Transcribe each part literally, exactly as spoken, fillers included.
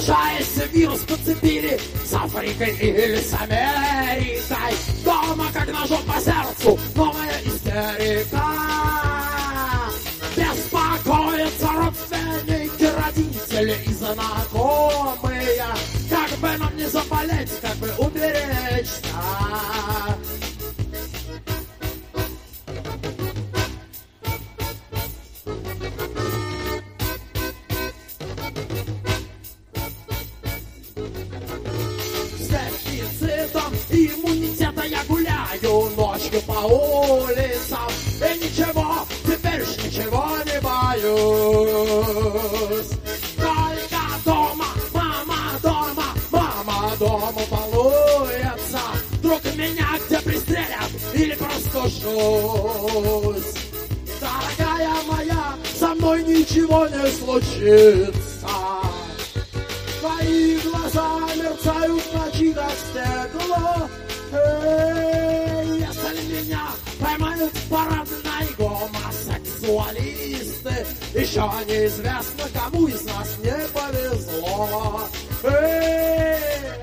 Сражаясь, вирус подцепили с Африкой или с Америкой. Дома, как ножом по сердцу, новая истерика. Беспокоятся родственники, родители и знакомые. Как бы нам не заболеть, как бы уберечься. С дефицитом иммунитета я гуляю ночью по улицам. И ничего, теперь уж ничего не боюсь. Только дома, мама дома, мама дома волнуется. Вдруг меня где пристрелят или просто жусь. Дорогая моя, со мной ничего не случится. Твои глаза мерцают в ночи, как стекло. Эй, если меня поймают парадные гомосексуалисты, еще неизвестно, кому из нас не повезло. Эй!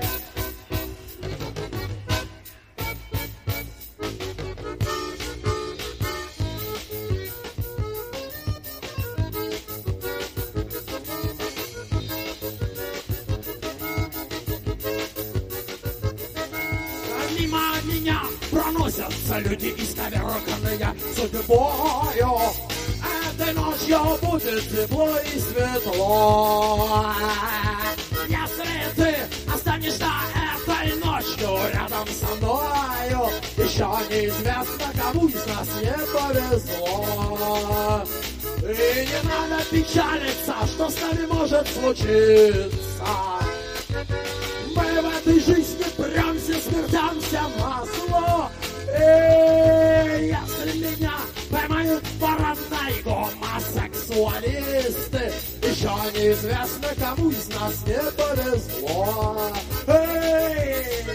Мимо меня проносятся люди исковерканные судьбою. Этой ночью будет тепло и светло. Если ты останешься этой ночью рядом со мною, еще неизвестно, кому из нас не повезло. И не надо печалиться, что с нами может случиться. Мы в этой жизни прямся, смертямся масло. Эй, если меня поймают парадные гомосексуалисты, еще неизвестно, кому из нас не повезло. Эй!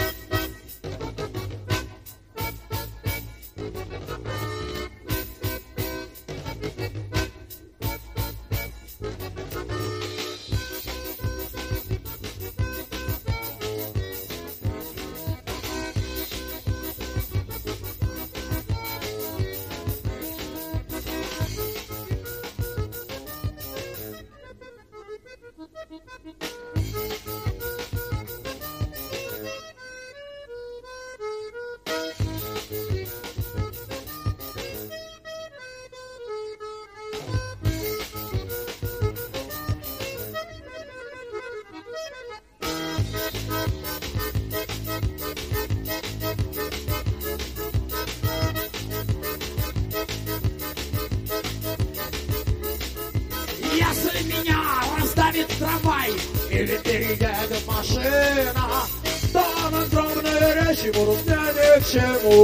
Если меня раздавит трамвай или переедет машина, то надгробные речи будут мне ни к чему.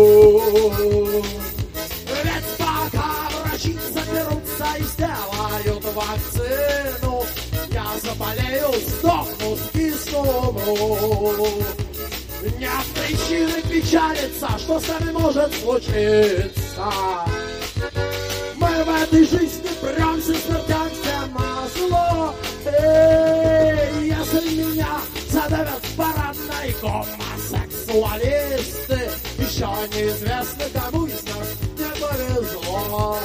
Ведь пока врачи соберутся и сделают вакцину, я заболею, сдохну, скисну, умру. Нет причины печалиться, что с нами может случиться. Мы в этой жизни прямся, смертямся назло. Эй, если меня задавят парадные гомосексуалисты, еще неизвестно, кому из нас не повезло.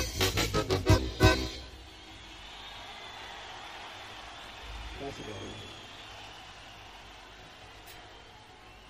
Эй!